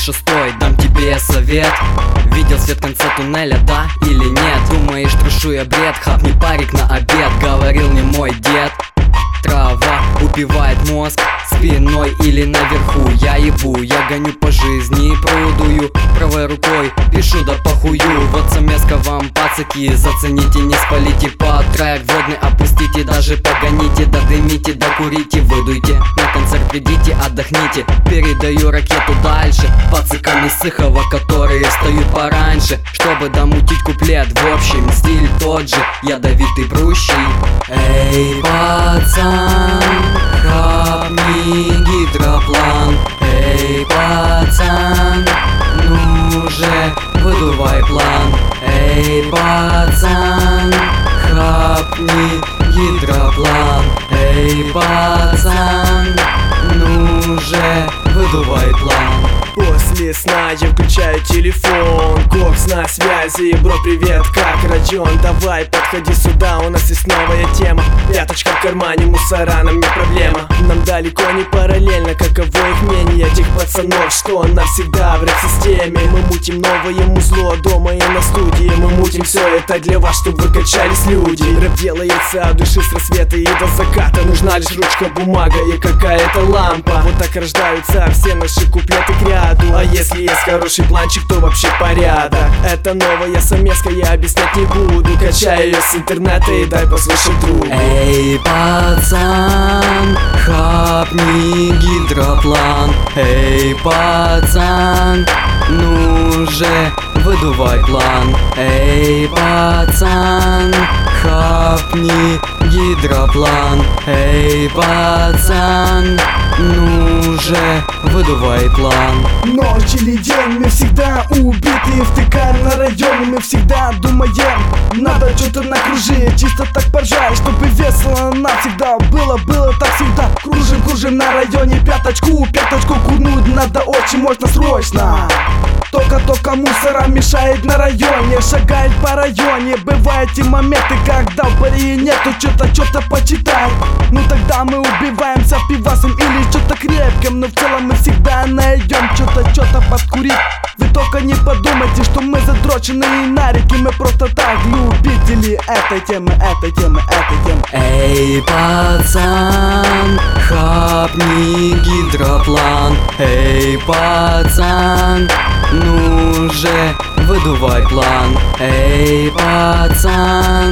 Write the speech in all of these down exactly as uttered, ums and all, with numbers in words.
шестой, дам тебе совет. Видел свет в конце туннеля, да или нет? Думаешь, трушу я бред? Хапни парик на обед, говорил мне мой дед. Трава убивает мозг, спиной или наверху. Я ебу, я гоню по жизни, продую правой рукой, пишу да похую. Вот самеска вам, пацаки, зацените, не спалите под трек водный, опустите, даже погоните, додымите, докурите, выдуйте, на концерт придите, отдохните. Передаю ракету дальше пацакам из Сыхова, которые встают пораньше, чтобы домутить куплет. В общем, стиль тот же, ядовитый прущий. Эй, пацан, хапни гидроплан. Эй, пацан, ну же, выдувай план. Эй, пацан, хапни гидроплан. Эй, пацан, ну же, выдувай план. После сна я включаю телефон, Кокс на связи, бро, привет, как район? Давай, подходи сюда, у нас есть новая тема. Пяточка в кармане, мусора, нам не проблема. Нам далеко не параллельно, каково их мнение этих пацанов, что навсегда в рэп-системе. Мы мутим новое музло дома и на студии. Мы мутим все это для вас, чтобы вы качались люди. Рэп делается от души с рассвета и до заката. Нужна лишь ручка, бумага и какая-то лампа. Вот так рождаются все наши куплеты к ряду. А если есть хороший планчик, то вообще порядок. Это новая самеска, я объяснять не буду. Качаю ее с интернета и дай послушать другу. Эй, пацан, хапни гидроплан. Эй, пацан, ну же, выдувай план. Эй, пацан, хапни гидроплан. Эй, пацан, ну же, выдувай план. Ночь или день, мы всегда убиты, втыкаем на районе, мы всегда думаем, надо что-то накружить, чисто так поржать, чтобы весело навсегда было, было так всегда. Кружим, кружим на районе, пяточку, пяточку курнуть надо очень, можно срочно. Только-только мусора мешает на районе, шагает по районе. Бывают те моменты, когда в баре нету что-то, что-то почитать. Ну тогда мы убиваемся пивасом или что-то крепким, но в целом мы всегда найдем что-то, что-то подкурить. Вы только не подумайте, что мы задроченные нарики, мы просто так любители этой темы, этой темы, этой темы. Эй, пацан, хапни гидроплан. Эй, пацан, ну же, выдувай план. Эй, пацан,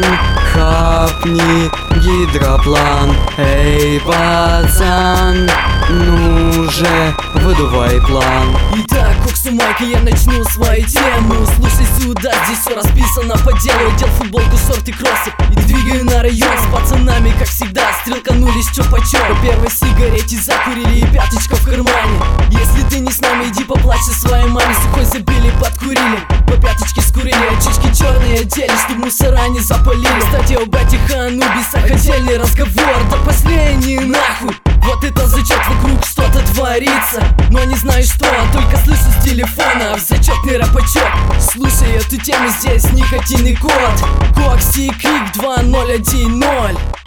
хапни гидроплан. Эй, пацан, ну же, выдувай план. Итак, Кокс и Майк, и я начну свою тему. Слушай сюда, здесь все расписано по делу. Одел футболку, шорты, кроссы и двигаю на район с пацанами, как всегда. Стрелканулись, чё почём. По первой сигарете закурили и пяточка в кармане. Если ты не с нами, иди поплачь со своей маме. Сухой забили, подкурили, по пяточке скурили, очечки черные одели, чтоб мусора не запалили. Кстати, об этих анубисах отдельный разговор. Да последний нахуй. Вот это зачет, вокруг что-то творится, но не знаю что, только слышу с телефона в зачетный рэпачок. Слушай эту тему, здесь никотинный код. Кокс и Крик два ноль один ноль.